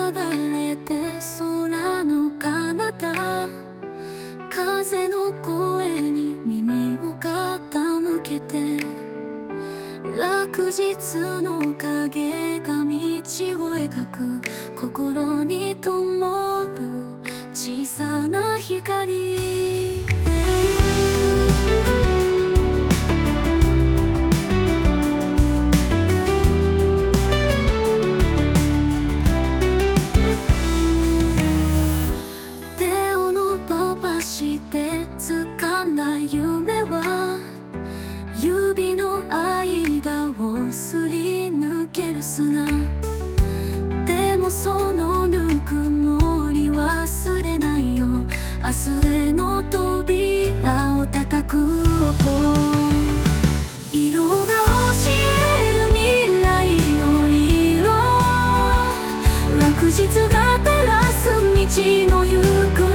れて空の彼方、風の声に耳を傾けて、落日の影が道を描く、心に灯る小さな光。手を伸ばして掴んだ夢は、指の間をすり抜ける砂。でもそのぬくもり忘れないよ。明日への扉を叩く音。色が教える未来の色、落日が照らす道の行方。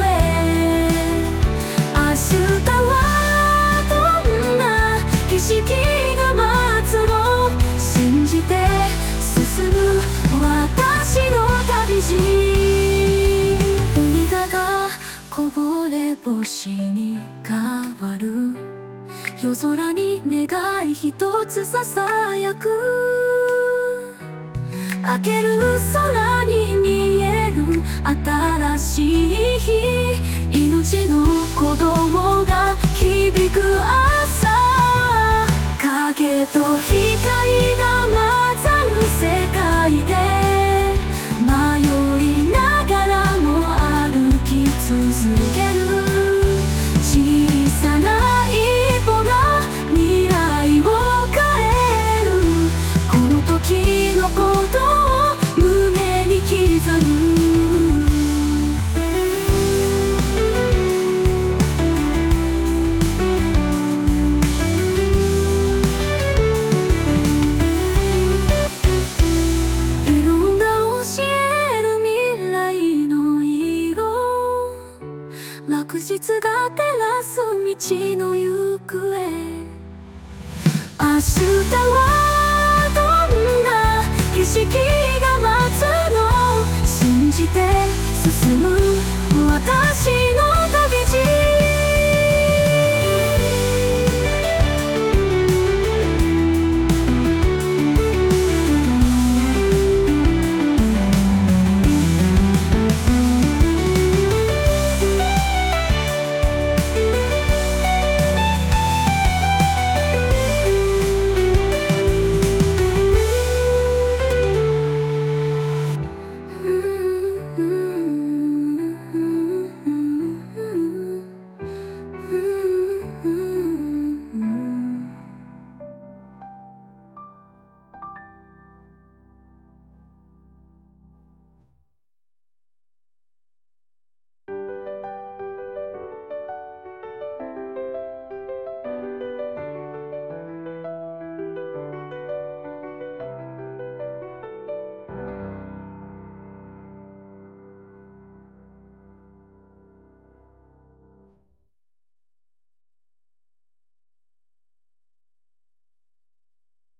明日はどんな景色が待つの、信じて進む私の旅路。涙がこぼれ星に変わる、夜空に願い一つささやく。明ける空に見える新しい日、命の鼓動が響く朝。影と光が混ざる世界で、迷いながらも歩き続ける。小さな一歩が未来を変える。この時のことを胸に刻む。落日が照らす道の行方。明日は